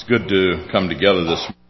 It's good to come together this morning.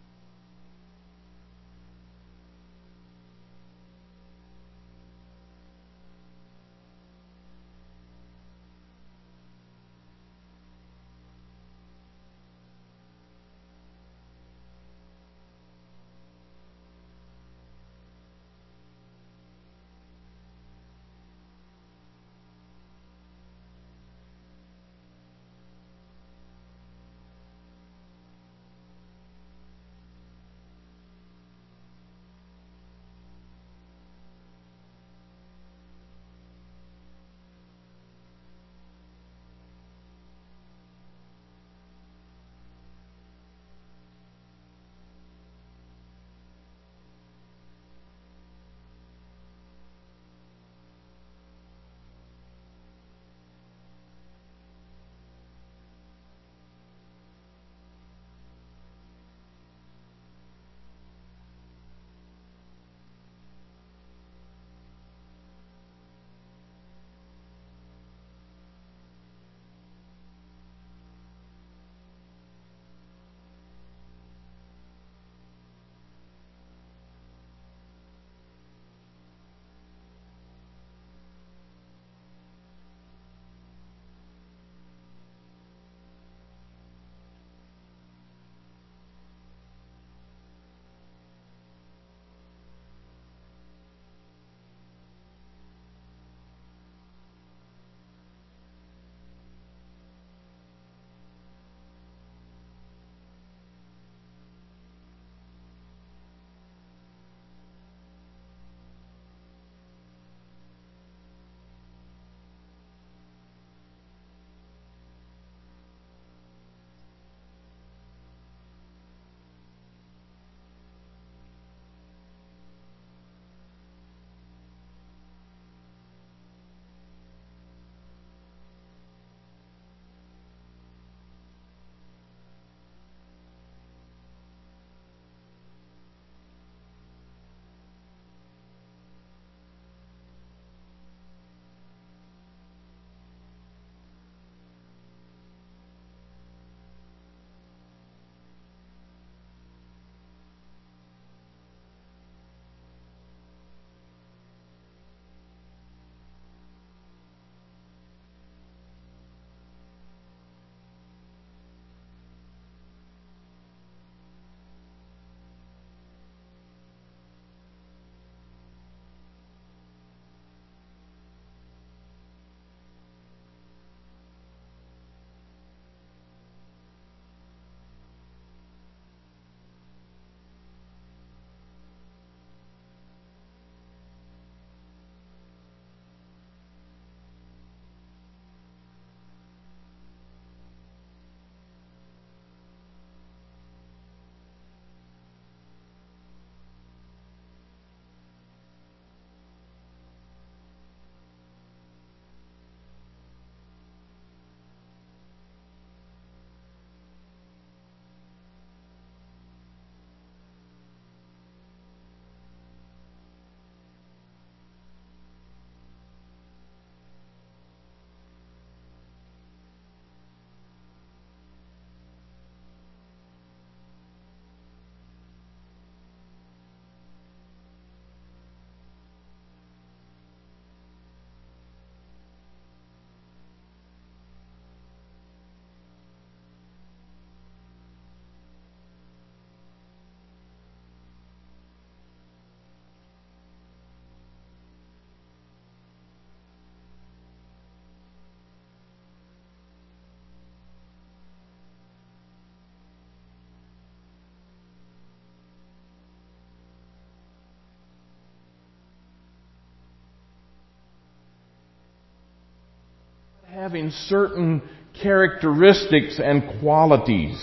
Having certain characteristics and qualities.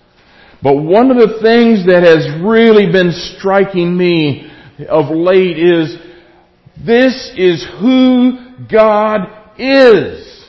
But one of the things that has really been striking me of late is this is who God is.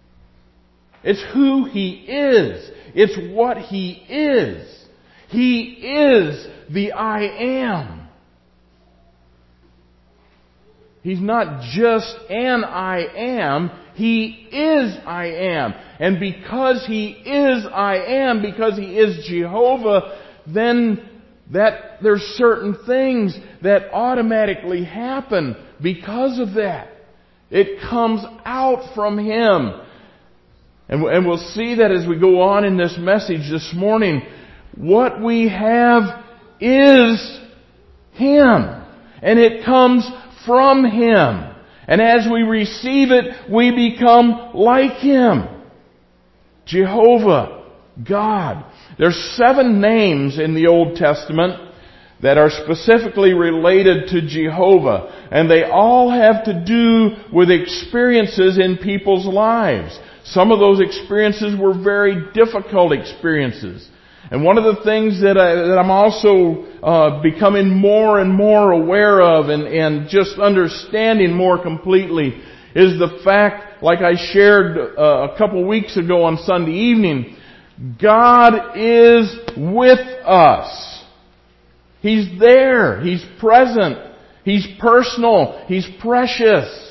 It's who He is. It's what He is. He is the I am. He's not just an I am, He is I am. And because He is I am, because He is Jehovah, then there's certain things that automatically happen because of that. It comes out from Him. And we'll see that as we go on in this message this morning. What we have is Him. And it comes from Him. And as we receive it, we become like Him. Jehovah, God. There's 7 names in the Old Testament that are specifically related to Jehovah. And they all have to do with experiences in people's lives. Some of those experiences were very difficult experiences. And one of the things that I'm also becoming more and more aware of and just understanding more completely is the fact, like I shared a couple weeks ago on Sunday evening, God is with us. He's there. He's present. He's personal. He's precious.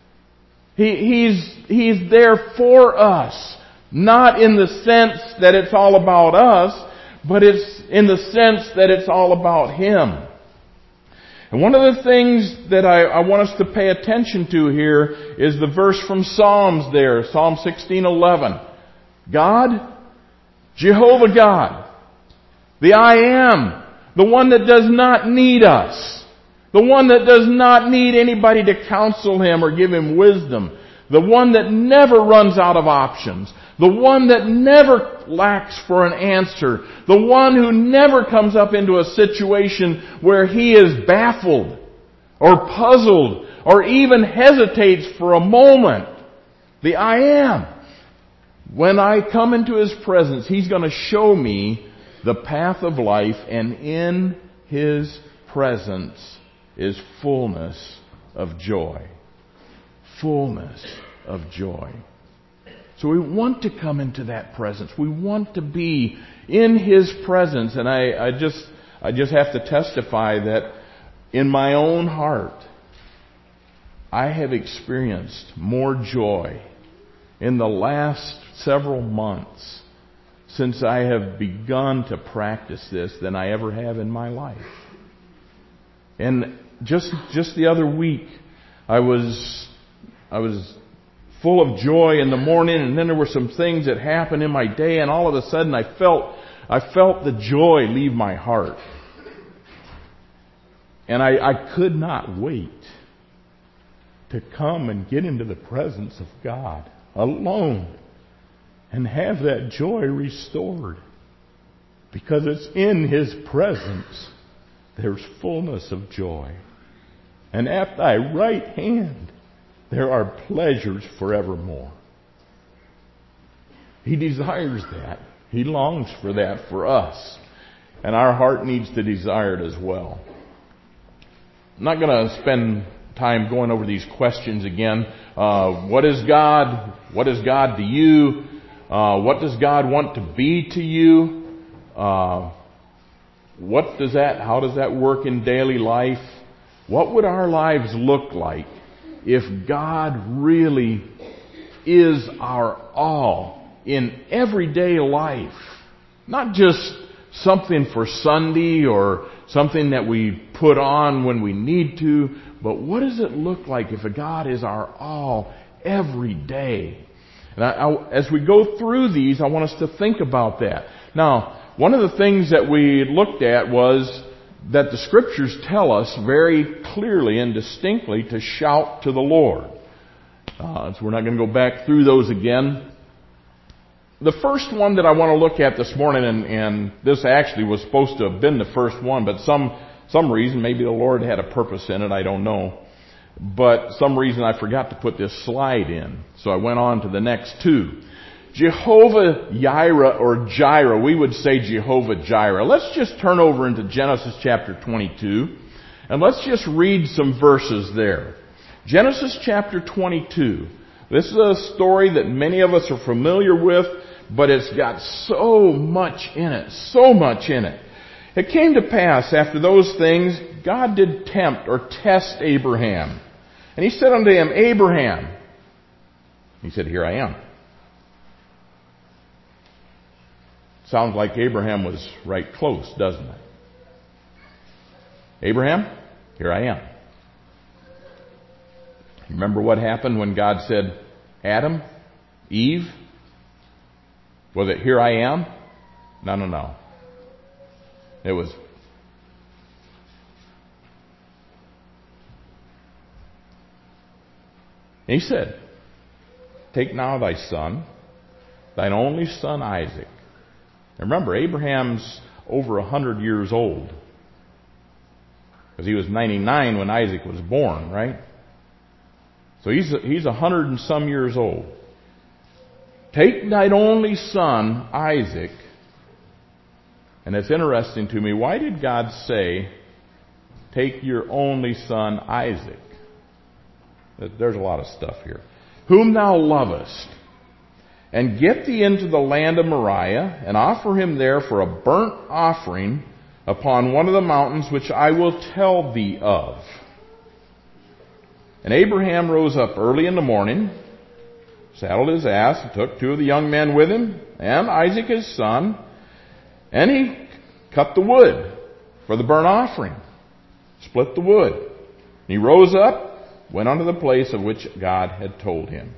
He's there for us. Not in the sense that it's all about us, but it's in the sense that it's all about Him. And one of the things that I want us to pay attention to here is the verse from Psalms there, Psalm 16:11. God, Jehovah God, the I Am, the one that does not need us, the one that does not need anybody to counsel Him or give Him wisdom, the one that never runs out of options, the one that never lacks for an answer, the one who never comes up into a situation where He is baffled or puzzled or even hesitates for a moment. The I Am. When I come into His presence, He's going to show me the path of life, and in His presence is fullness of joy. Fullness of joy. So we want to come into that presence. We want to be in His presence. And I just have to testify that in my own heart, I have experienced more joy in the last several months since I have begun to practice this than I ever have in my life. And just the other week, I was full of joy in the morning, and then there were some things that happened in my day, and all of a sudden I felt the joy leave my heart. And I could not wait to come and get into the presence of God alone and have that joy restored. Because it's in His presence there's fullness of joy. And at Thy right hand there are pleasures forevermore. He desires that. He longs for that for us. And our heart needs to desire it as well. I'm not going to spend time going over these questions again. What is God? What is God to you? What does God want to be to you? How does that work in daily life? What would our lives look like if God really is our all in everyday life? Not just something for Sunday or something that we put on when we need to, but what does it look like if God is our all every day? And as we go through these, I want us to think about that. Now, one of the things that we looked at was that the Scriptures tell us very clearly and distinctly to shout to the Lord. So we're not going to go back through those again. The first one that I want to look at this morning, and this actually was supposed to have been the first one, but some reason, maybe the Lord had a purpose in it, I don't know. But some reason I forgot to put this slide in. So I went on to the next two. Jehovah Jireh or Jireh, we would say Jehovah Jireh. Let's just turn over into Genesis chapter 22, and let's just read some verses there. Genesis chapter 22. This is a story that many of us are familiar with, but it's got so much in it. So much in it. It came to pass after those things, God did tempt or test Abraham And he said unto him, Abraham. He said, Here I am. Sounds like Abraham was right close, doesn't it? Abraham, here I am. Remember what happened when God said, Adam, Eve? Was it, here I am? No. It was, he said, Take now thy son, thine only son Isaac. And remember, Abraham's over 100 years old. Because he was 99 when Isaac was born, right? So he's 100 and some years old. Take thine only son, Isaac. And it's interesting to me, why did God say, take your only son, Isaac? There's a lot of stuff here. Whom thou lovest, and get thee into the land of Moriah, and offer him there for a burnt offering upon one of the mountains which I will tell thee of. And Abraham rose up early in the morning, saddled his ass, and took 2 of the young men with him, and Isaac his son, and he cut the wood for the burnt offering, split the wood. And he rose up, went unto the place of which God had told him.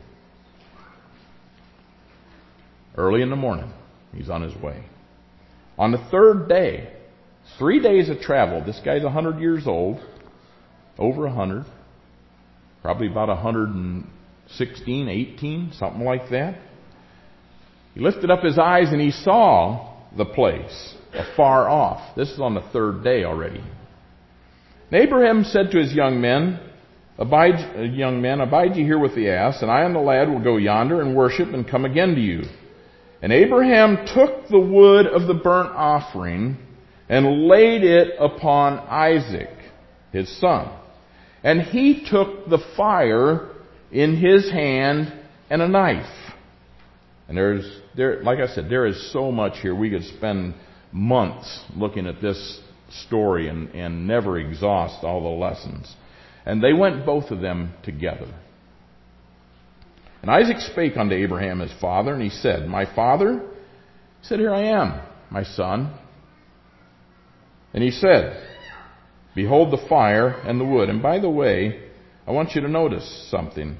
Early in the morning, he's on his way. On the 3rd day, 3 days of travel, this guy's 100 years old, over 100, probably about 116, 18, something like that. He lifted up his eyes and he saw the place afar off. This is on the 3rd day already. And Abraham said to his young men, Abide ye here with the ass, and I and the lad will go yonder and worship and come again to you. And Abraham took the wood of the burnt offering and laid it upon Isaac, his son. And he took the fire in his hand and a knife. And like I said, there is so much here. We could spend months looking at this story and never exhaust all the lessons. And they went both of them together. And Isaac spake unto Abraham his father, and he said, My father? He said, Here I am, my son. And he said, Behold the fire and the wood. And by the way, I want you to notice something.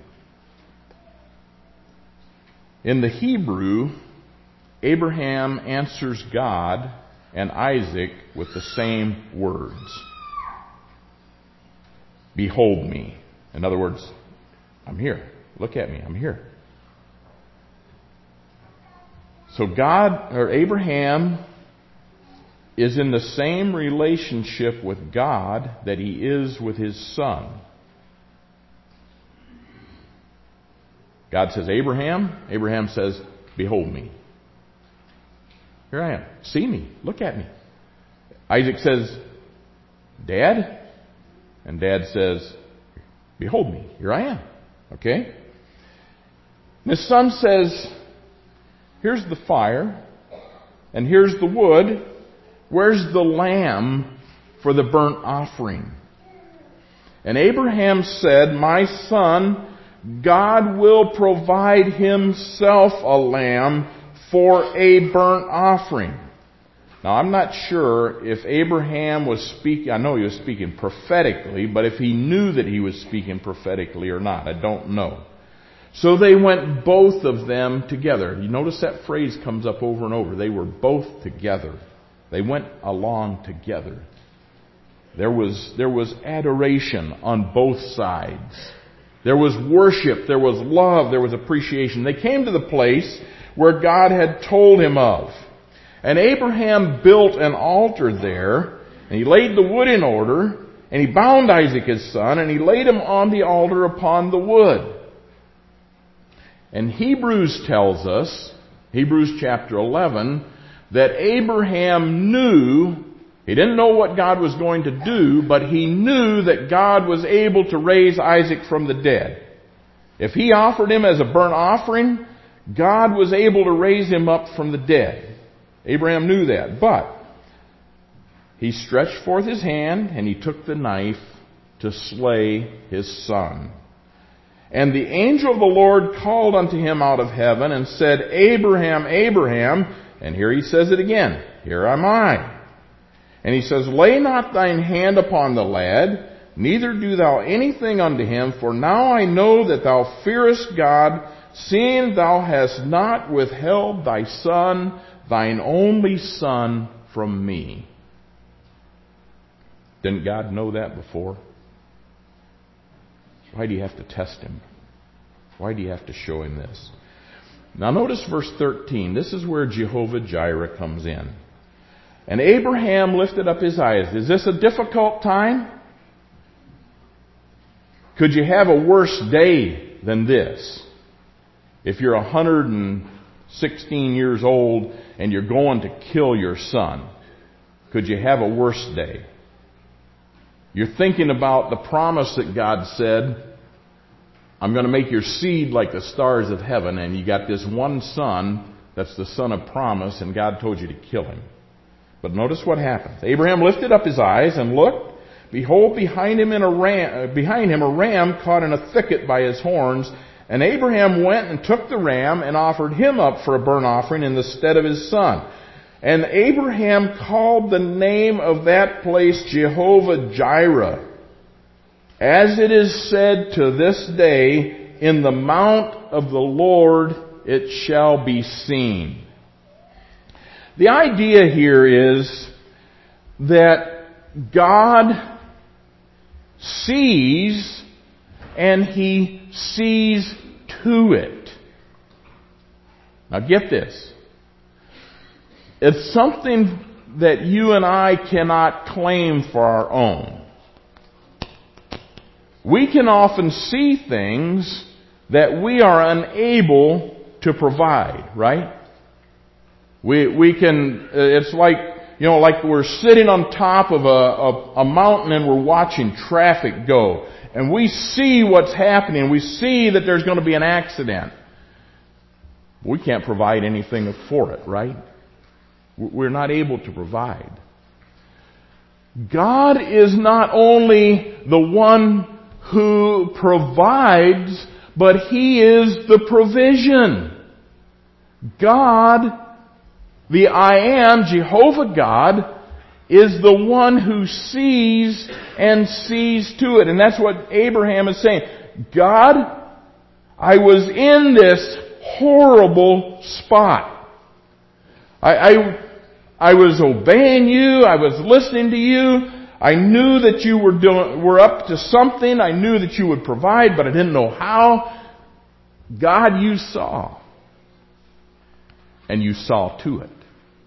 In the Hebrew, Abraham answers God and Isaac with the same words. Behold me. In other words, I'm here. Look at me. I'm here. So Abraham is in the same relationship with God that he is with his son. God says, Abraham. Abraham says, behold me. Here I am. See me. Look at me. Isaac says, Dad? And Dad says, behold me. Here I am. Okay? And his son says, here's the fire, and here's the wood. Where's the lamb for the burnt offering? And Abraham said, My son, God will provide himself a lamb for a burnt offering. Now, I'm not sure if Abraham was speaking, I know he was speaking prophetically, but if he knew that he was speaking prophetically or not, I don't know. So they went both of them together. You notice that phrase comes up over and over. They were both together. They went along together. There was adoration on both sides. There was worship. There was love. There was appreciation. They came to the place where God had told him of. And Abraham built an altar there, and he laid the wood in order, and he bound Isaac his son, and he laid him on the altar upon the wood. And Hebrews tells us, Hebrews chapter 11, that Abraham knew, he didn't know what God was going to do, but he knew that God was able to raise Isaac from the dead. If he offered him as a burnt offering, God was able to raise him up from the dead. Abraham knew that. But he stretched forth his hand and he took the knife to slay his son. And the angel of the Lord called unto him out of heaven and said, Abraham, Abraham. And here he says it again. Here am I. And he says, Lay not thine hand upon the lad, neither do thou anything unto him, for now I know that thou fearest God, seeing thou hast not withheld thy son, thine only son, from me. Didn't God know that before? Why do you have to test him? Why do you have to show him this? Now notice verse 13. This is where Jehovah Jireh comes in. And Abraham lifted up his eyes. Is this a difficult time? Could you have a worse day than this? If you're 116 years old and you're going to kill your son, could you have a worse day? You're thinking about the promise that God said, I'm going to make your seed like the stars of heaven, and you got this one son that's the son of promise, and God told you to kill him. But notice what happens. Abraham lifted up his eyes and looked. Behold, behind him a ram caught in a thicket by his horns. And Abraham went and took the ram and offered him up for a burnt offering in the stead of his son. And Abraham called the name of that place Jehovah Jireh. As it is said to this day, in the mount of the Lord it shall be seen. The idea here is that God sees and He sees to it. Now get this. It's something that you and I cannot claim for our own. We can often see things that we are unable to provide, right? We can, it's like, like we're sitting on top of a mountain and we're watching traffic go. And we see what's happening. We see that there's going to be an accident. We can't provide anything for it, right? We're not able to provide. God is not only the one who provides, but He is the provision. God, the I Am, Jehovah God, is the one who sees and sees to it. And that's what Abraham is saying. God, I was in this horrible spot. I was obeying you. I was listening to you. I knew that you were up to something. I knew that you would provide, but I didn't know how. God, you saw. And you saw to it.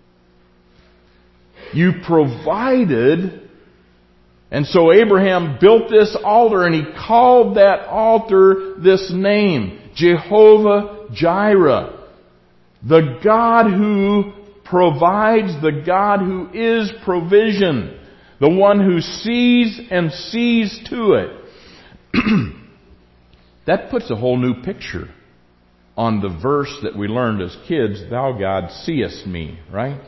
You provided. And so Abraham built this altar and he called that altar this name, Jehovah Jireh. The God who provides, the God who is provision. The one who sees and sees to it. That puts a whole new picture on the verse that we learned as kids, Thou God seest me, right?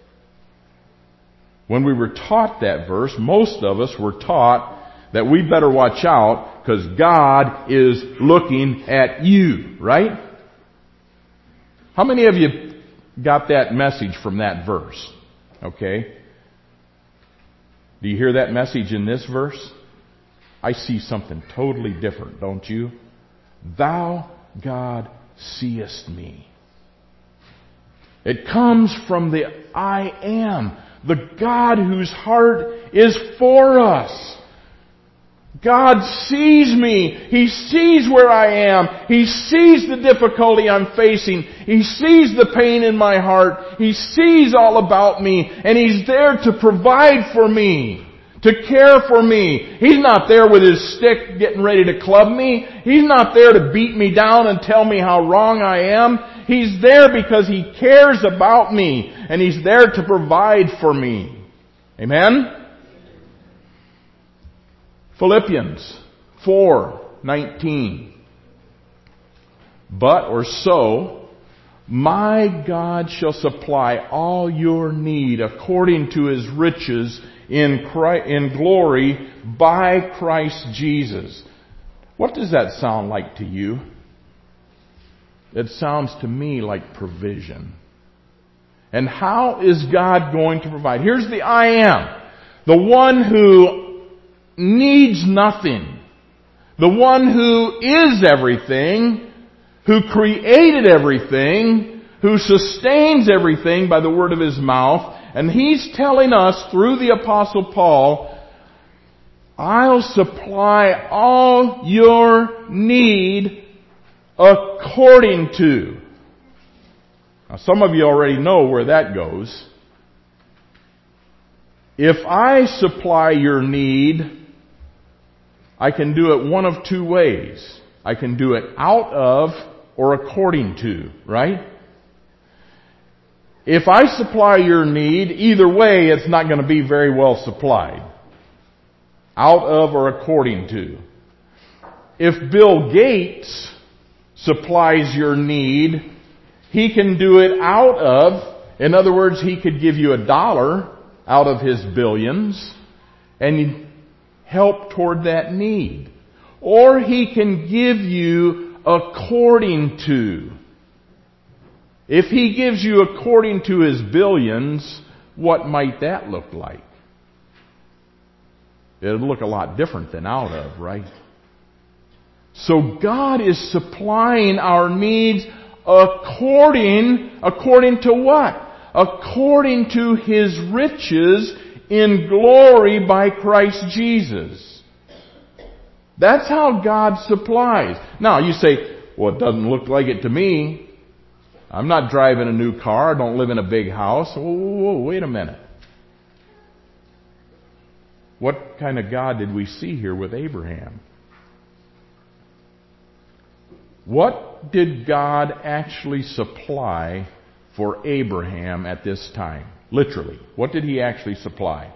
When we were taught that verse, most of us were taught that we better watch out because God is looking at you, right? How many of you got that message from that verse? Okay. Do you hear that message in this verse? I see something totally different, don't you? Thou, God, seest me. It comes from the I Am, the God whose heart is for us. God sees me. He sees where I am. He sees the difficulty I'm facing. He sees the pain in my heart. He sees all about me. And He's there to provide for me, to care for me. He's not there with His stick getting ready to club me. He's not there to beat me down and tell me how wrong I am. He's there because He cares about me. And He's there to provide for me. Amen? Philippians 4:19. But, or so, my God shall supply all your need according to His riches in glory by Christ Jesus. What does that sound like to you? It sounds to me like provision. And how is God going to provide? Here's the I am. The one who needs nothing. The one who is everything. Who created everything. Who sustains everything by the word of His mouth. And He's telling us through the Apostle Paul, I'll supply all your need according to. Now, some of you already know where that goes. If I supply your need, I can do it one of two ways. I can do it out of or according to, right? If I supply your need, either way, it's not going to be very well supplied. Out of or according to. If Bill Gates supplies your need, he can do it out of, in other words, he could give you $1 out of his billions and help toward that need. Or he can give you according to. If he gives you according to his billions, what might that look like? It'll look a lot different than out of, right? So God is supplying our needs according to what? According to His riches in glory by Christ Jesus. That's how God supplies. Now you say, well, it doesn't look like it to me. I'm not driving a new car. I don't live in a big house. Whoa, wait a minute. What kind of God did we see here with Abraham? What did God actually supply for Abraham at this time? Literally. What did He actually supply?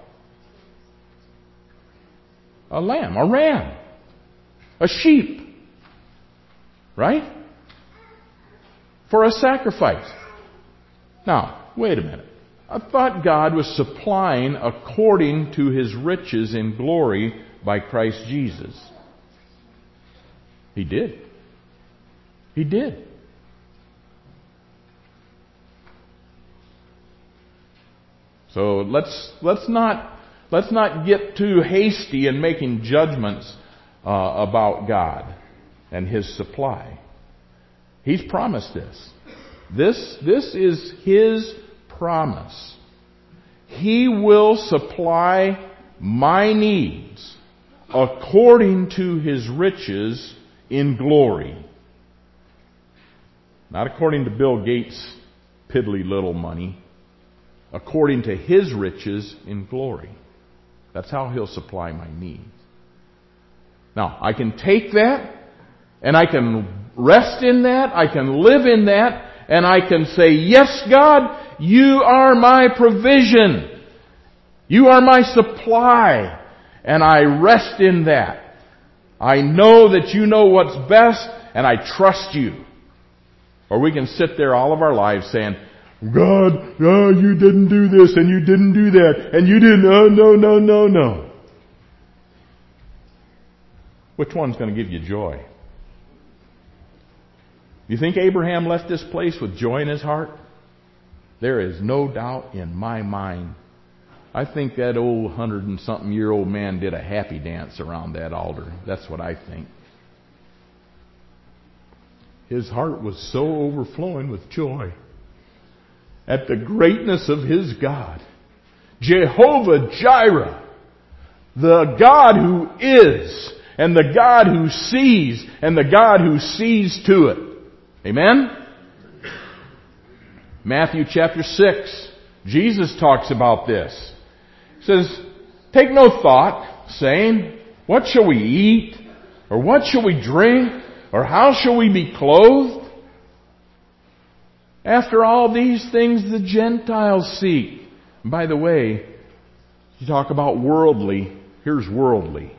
A lamb, a ram, a sheep. Right? For a sacrifice. Now, wait a minute. I thought God was supplying according to His riches in glory by Christ Jesus. He did. He did. So let's not get too hasty in making judgments about God and His supply. He's promised this. This is His promise. He will supply my needs according to His riches in glory. Not according to Bill Gates' piddly little money. According to His riches in glory. That's how He'll supply my needs. Now, I can take that, and I can rest in that, I can live in that, and I can say, yes, God, You are my provision. You are my supply. And I rest in that. I know that You know what's best, and I trust You. Or we can sit there all of our lives saying, God, oh, You didn't do this, and You didn't do that, and You didn't, oh, no. Which one's going to give you joy? You think Abraham left this place with joy in his heart? There is no doubt in my mind. I think that old 100-and-something-year-old man did a happy dance around that altar. That's what I think. His heart was so overflowing with joy at the greatness of his God. Jehovah Jireh, the God who is, and the God who sees, and the God who sees to it. Amen? Matthew chapter 6, Jesus talks about this. He says, take no thought, saying, what shall we eat? Or what shall we drink? Or how shall we be clothed? After all these things the Gentiles seek. And by the way, you talk about worldly. Here's worldly.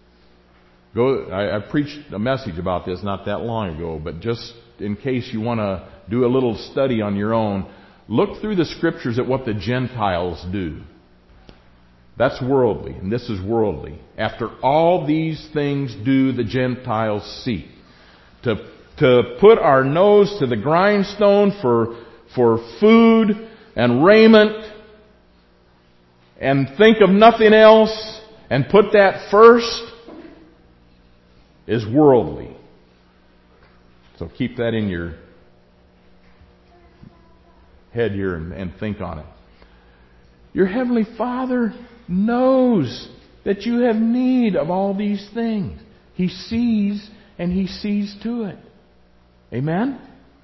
I preached a message about this not that long ago, but just in case you want to do a little study on your own, look through the Scriptures at what the Gentiles do. That's worldly, and this is worldly. After all these things do the Gentiles seek. To put our nose to the grindstone for food and raiment and think of nothing else and put that first is worldly. So keep that in your head here and think on it. Your Heavenly Father knows that you have need of all these things. He sees and He sees to it. Amen?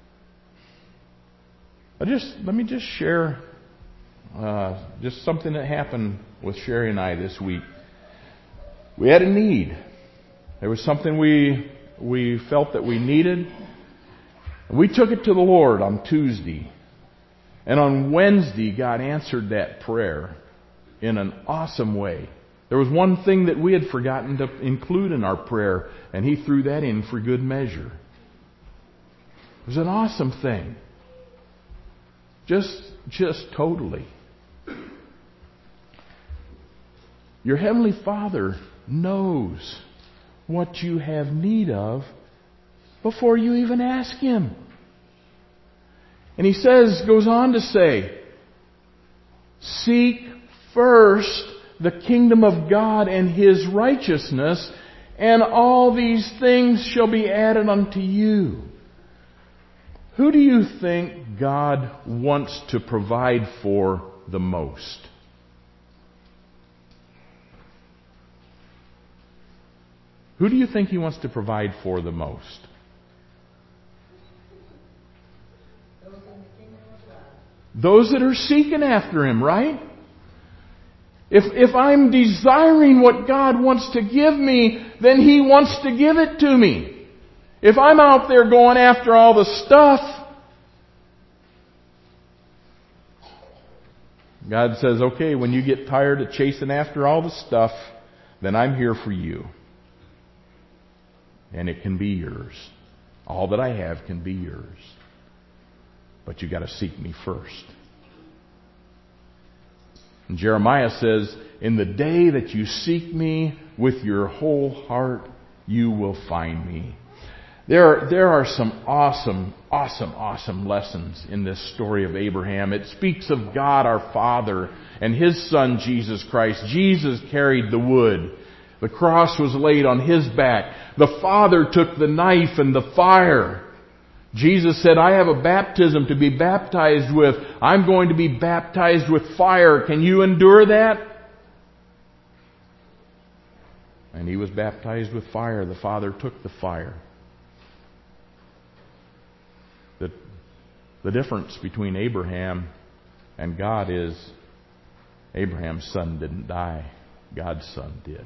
Let me just share just something that happened with Sherry and I this week. We had a need. There was something we felt that we needed. And we took it to the Lord on Tuesday. And on Wednesday, God answered that prayer in an awesome way. There was one thing that we had forgotten to include in our prayer, and He threw that in for good measure. It was an awesome thing. Just totally. Your Heavenly Father knows what you have need of before you even ask Him. And He goes on to say, seek first the kingdom of God and His righteousness, and all these things shall be added unto you. Who do you think God wants to provide for the most? Who do you think He wants to provide for the most? Those that are seeking after Him, right? If I'm desiring what God wants to give me, then He wants to give it to me. If I'm out there going after all the stuff, God says, okay, when you get tired of chasing after all the stuff, then I'm here for you. And it can be yours. All that I have can be yours. But you got to seek me first. And Jeremiah says, in the day that you seek me with your whole heart, you will find me. There are some awesome lessons in this story of Abraham. It speaks of God our Father and His Son Jesus Christ. Jesus carried the wood. The cross was laid on His back. The Father took the knife and the fire. Jesus said, I have a baptism to be baptized with. I'm going to be baptized with fire. Can you endure that? And He was baptized with fire. The Father took the fire. The difference between Abraham and God is Abraham's son didn't die. God's son did.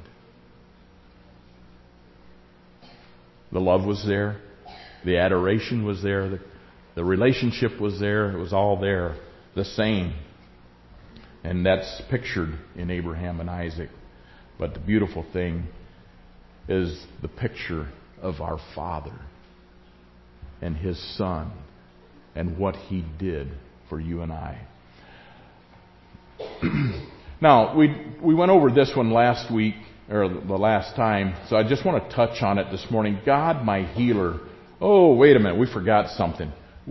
The love was there. The adoration was there. The relationship was there. It was all there. The same. And that's pictured in Abraham and Isaac. But the beautiful thing is the picture of our Father and His Son and what He did for you and I. Now, we went over this one last week, or the last time, so I just want to touch on it this morning. God, my healer. Oh, wait a minute, we forgot something.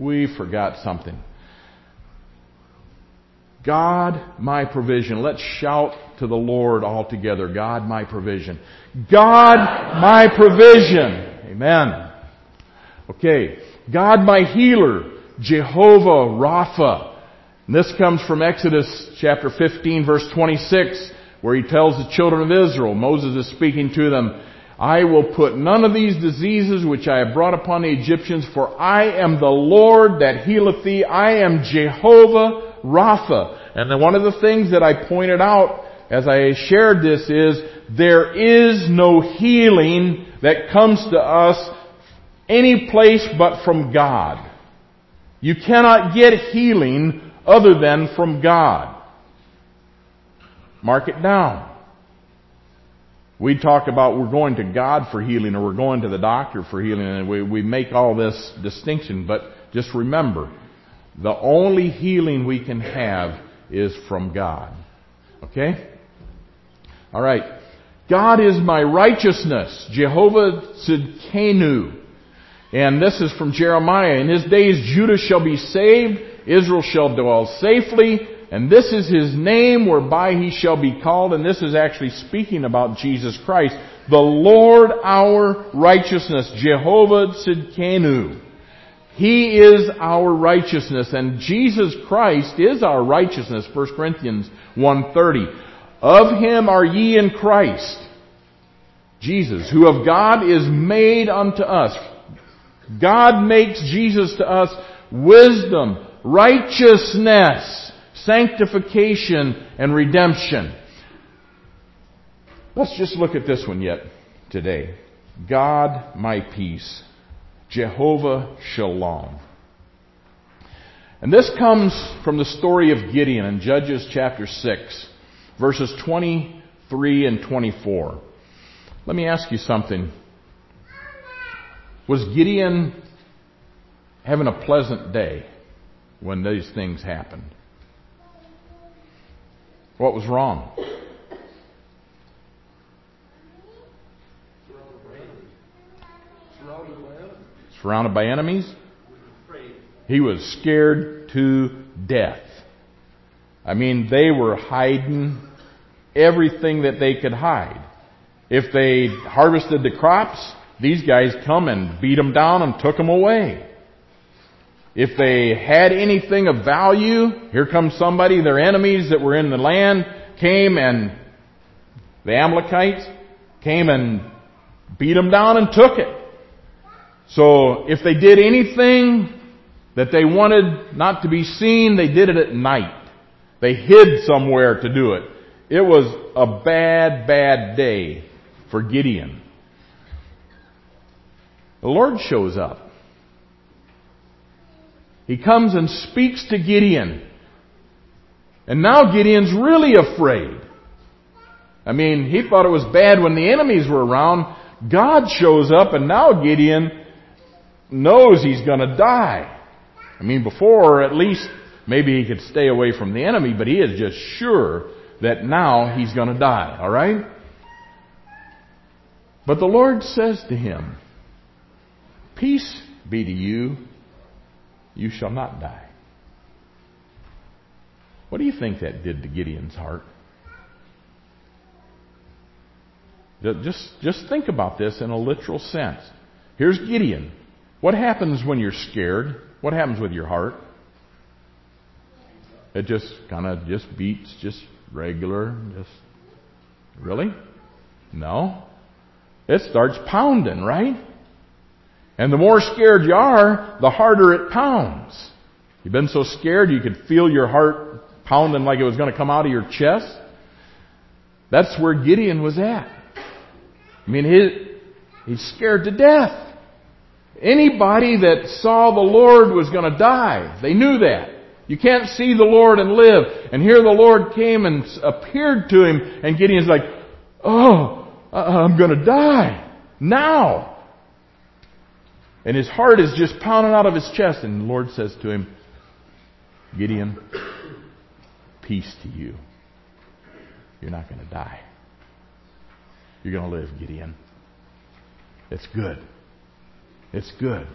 God, my provision. Let's shout to the Lord all together. God, my provision. God, my provision. Amen. Okay. God, my healer. Jehovah Rapha. And this comes from Exodus chapter 15, verse 26, where He tells the children of Israel, Moses is speaking to them, I will put none of these diseases which I have brought upon the Egyptians, for I am the Lord that healeth thee. I am Jehovah Rapha. And then one of the things that I pointed out as I shared this is, there is no healing that comes to us any place but from God. You cannot get healing other than from God. Mark it down. We talk about we're going to God for healing or we're going to the doctor for healing, and we make all this distinction, but just remember, the only healing we can have is from God. Okay? All right. God is my righteousness. Jehovah Tzidkenu. And this is from Jeremiah. In his days Judah shall be saved, Israel shall dwell safely, and this is his name whereby he shall be called. And this is actually speaking about Jesus Christ. The Lord our righteousness, Jehovah Tzidkenu. He is our righteousness, and Jesus Christ is our righteousness, 1 Corinthians 1:30. Of him are ye in Christ, Jesus, who of God is made unto us. God makes Jesus to us wisdom, righteousness, sanctification, and redemption. Let's just look at this one yet today. God, my peace. Jehovah Shalom. And this comes from the story of Gideon in Judges chapter 6, verses 23 and 24. Let me ask you something. Was Gideon having a pleasant day when these things happened? What was wrong? Surrounded by enemies? He was scared to death. I mean, they were hiding everything that they could hide. If they harvested the crops, these guys come and beat them down and took them away. If they had anything of value, here comes somebody, their enemies that were in the land, came and the Amalekites came and beat them down and took it. So if they did anything that they wanted not to be seen, they did it at night. They hid somewhere to do it. It was a bad, bad day for Gideon. The Lord shows up. He comes and speaks to Gideon. And now Gideon's really afraid. I mean, he thought it was bad when the enemies were around. God shows up and now Gideon knows he's going to die. I mean, before, at least, maybe he could stay away from the enemy, but he is just sure that now he's going to die. All right? But the Lord says to him, peace be to you. You shall not die. What do you think that did to Gideon's heart? Just think about this in a literal sense. Here's Gideon. What happens when you're scared? What happens with your heart? It just kind of just beats, just regular, just... Really? No. It starts pounding, right? And the more scared you are, the harder it pounds. You've been so scared you could feel your heart pounding like it was going to come out of your chest. That's where Gideon was at. I mean, he's scared to death. Anybody that saw the Lord was going to die. They knew that. You can't see the Lord and live. And here the Lord came and appeared to him, and Gideon's like, oh, I'm going to die now. And his heart is just pounding out of his chest. And the Lord says to him, Gideon, peace to you. You're not going to die. You're going to live, Gideon. It's good. It's good.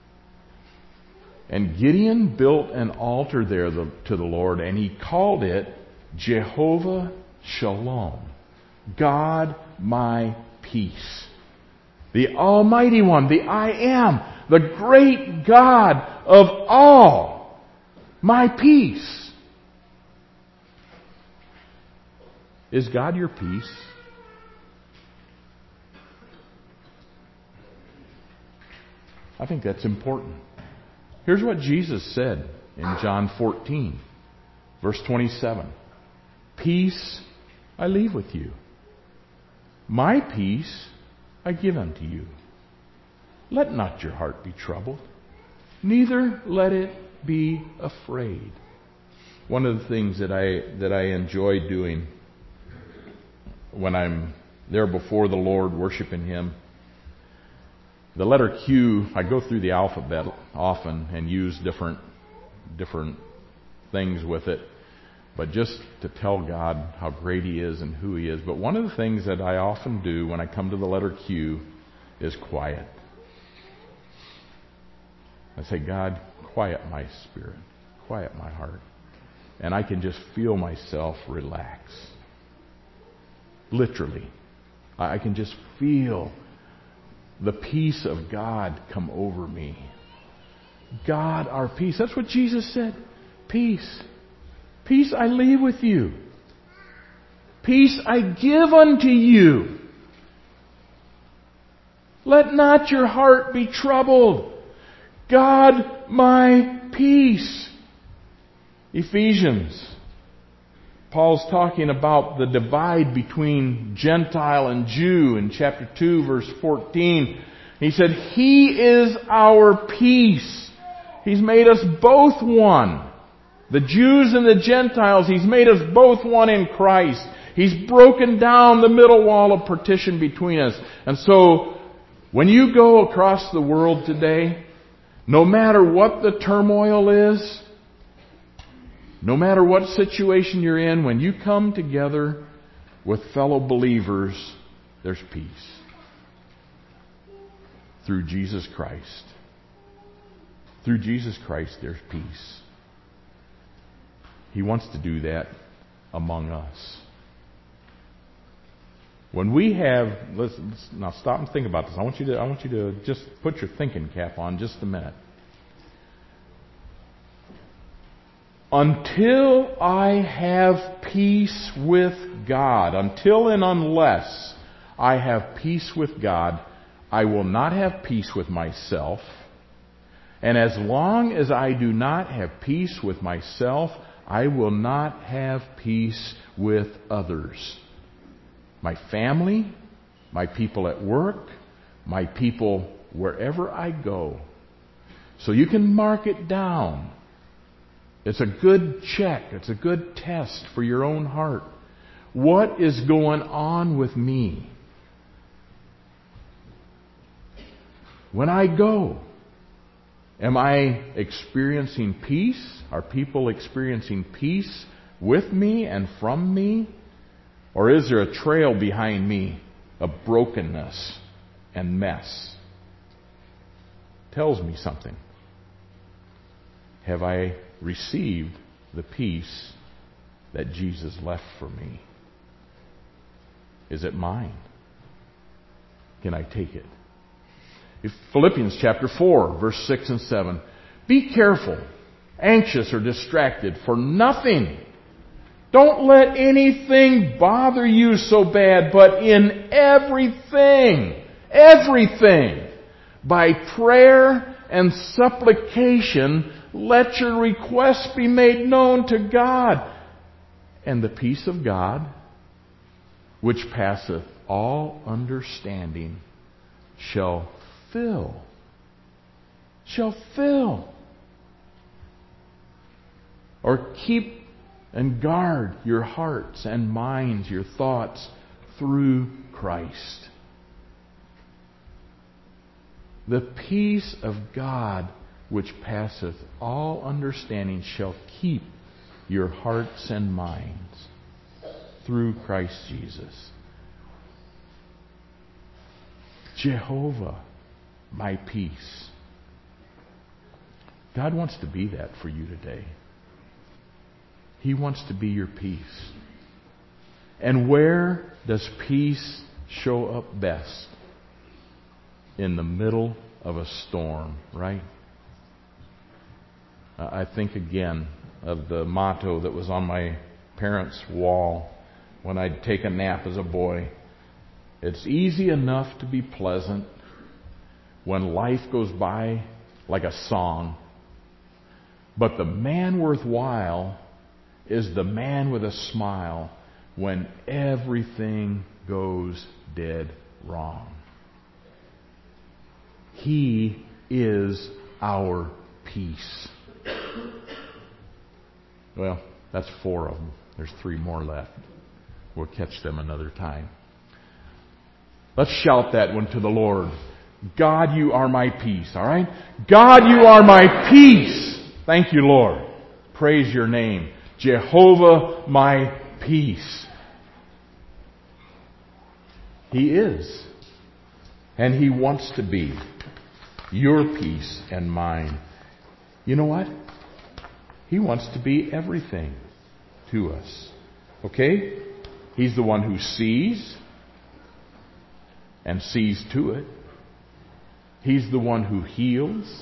And Gideon built an altar there to the Lord, and he called it Jehovah Shalom. God, my peace. The Almighty One, the I Am, the great God of all, my peace. Is God your peace? I think that's important. Here's what Jesus said in John 14, verse 27. Peace I leave with you. My peace I give unto you. Let not your heart be troubled, neither let it be afraid. One of the things that I enjoy doing when I'm there before the Lord, worshiping Him, the letter Q, I go through the alphabet often and use different things with it. but just to tell God how great He is and who He is. But one of the things that I often do when I come to the letter Q is quiet. I say, God, quiet my spirit, quiet my heart. And I can just feel myself relax. Literally. I can just feel the peace of God come over me. God, our peace. That's what Jesus said. Peace. Peace I leave with you. Peace I give unto you. Let not your heart be troubled. God, my peace. Ephesians. Paul's talking about the divide between Gentile and Jew in chapter 2, verse 14. He said, He is our peace. He's made us both one. The Jews and the Gentiles, He's made us both one in Christ. He's broken down the middle wall of partition between us. And so, when you go across the world today, no matter what the turmoil is, no matter what situation you're in, when you come together with fellow believers, there's peace. Through Jesus Christ. Through Jesus Christ, there's peace. He wants to do that among us. When we have, let's now stop and think about this. I want you to just put your thinking cap on just a minute. Until I have peace with God, until and unless I have peace with God, I will not have peace with myself. And as long as I do not have peace with myself, I will not have peace with others. My family, my people at work, my people wherever I go. So you can mark it down. It's a good check. It's a good test for your own heart. What is going on with me? When I go, am I experiencing peace? Are people experiencing peace with me and from me? Or is there a trail behind me of brokenness and mess? Tells me something. Have I received the peace that Jesus left for me? Is it mine? Can I take it? Philippians chapter 4, verse 6 and 7. Be careful, anxious or distracted for nothing. Don't let anything bother you so bad, but in everything, by prayer and supplication, let your requests be made known to God. And the peace of God, which passeth all understanding, shall fill. Or keep and guard your hearts and minds, your thoughts, through Christ. The peace of God, which passeth all understanding, shall keep your hearts and minds through Christ Jesus. Jehovah, my peace. God wants to be that for you today. He wants to be your peace. And where does peace show up best? In the middle of a storm, right? I think again of the motto that was on my parents' wall when I'd take a nap as a boy. It's easy enough to be pleasant when life goes by like a song. But the man worthwhile is the man with a smile when everything goes dead wrong. He is our peace. Well, that's 4 of them. There's 3 more left. We'll catch them another time. Let's shout that one to the Lord. God, you are my peace. All right? God, you are my peace. Thank you, Lord. Praise your name. Jehovah my peace. He is. And He wants to be your peace and mine. You know what? He wants to be everything to us. Okay? He's the one who sees and sees to it. He's the one who heals.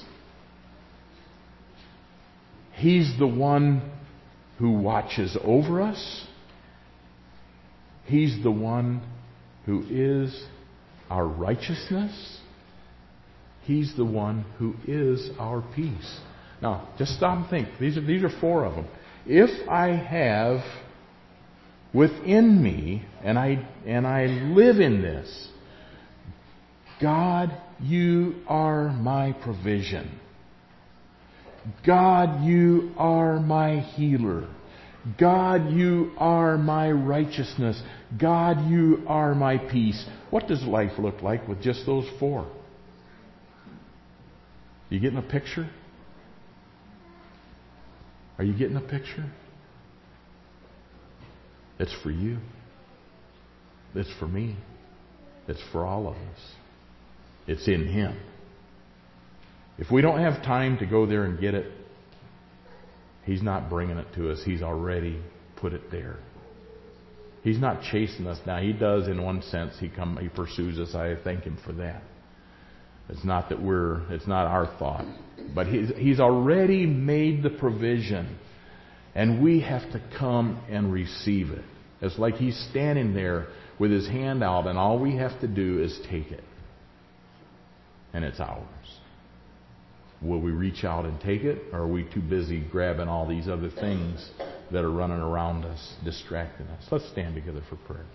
He's the one who watches over us. He's the one who is our righteousness. He's the one who is our peace. Now, just stop and think. These are four of them. If I have within me, and I live in this, God, you are my provision. God, you are my healer. God, you are my righteousness. God, you are my peace. What does life look like with just those four? You getting a picture? Are you getting a picture? It's for you. It's for me. It's for all of us. It's in Him. If we don't have time to go there and get it, He's not bringing it to us. He's already put it there. He's not chasing us now. He does in one sense. He pursues us. I thank Him for that. It's not our thought. But He's already made the provision. And we have to come and receive it. It's like He's standing there with His hand out, and all we have to do is take it. And it's ours. Will we reach out and take it, or are we too busy grabbing all these other things that are running around us, distracting us? Let's stand together for prayer.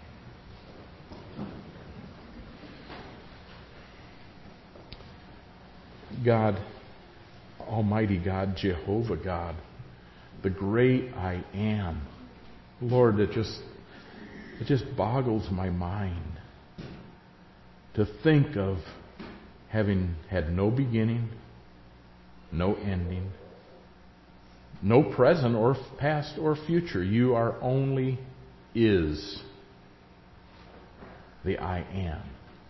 God, Almighty God, Jehovah God, the great I am. Lord, it just boggles my mind to think of having had no beginning, no ending, no present or past or future. You are only is the I am.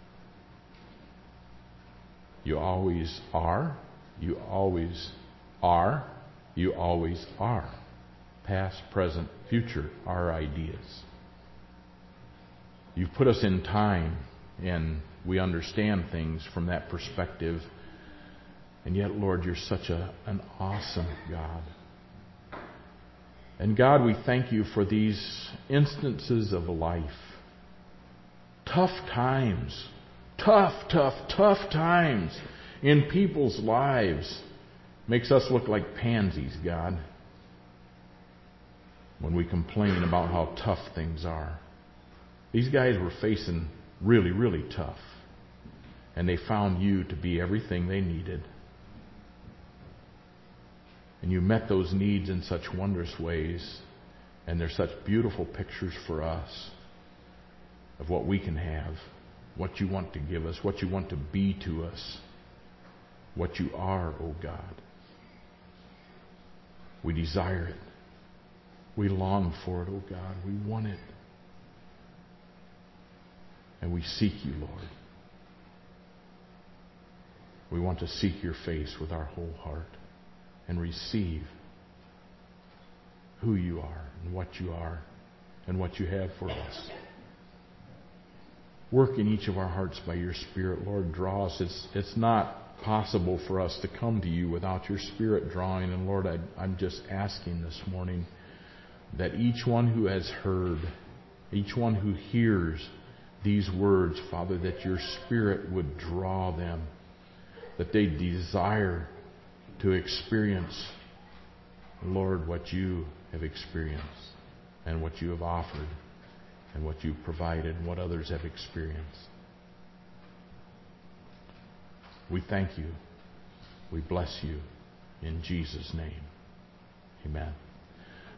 You always are. You always are. You always are. Past, present, future are ideas. You've put us in time, and we understand things from that perspective. And yet, Lord, you're such an awesome God. And God, we thank you for these instances of life. Tough times. Tough times in people's lives. Makes us look like pansies, God, when we complain about how tough things are. These guys were facing really, really tough. And they found you to be everything they needed. And you met those needs in such wondrous ways. And they're such beautiful pictures for us of what we can have, what you want to give us, what you want to be to us, what you are, O God. We desire it. We long for it, O God. We want it. And we seek you, Lord. We want to seek your face with our whole heart and receive who you are and what you are and what you have for us. Work in each of our hearts by your Spirit, Lord. Draw us. It's not possible for us to come to you without your Spirit drawing. And Lord, I'm just asking this morning that each one who has heard, each one who hears these words, Father, that your Spirit would draw them, that they desire to experience, Lord, what you have experienced and what you have offered and what you've provided and what others have experienced. We thank you. We bless you in Jesus' name. Amen.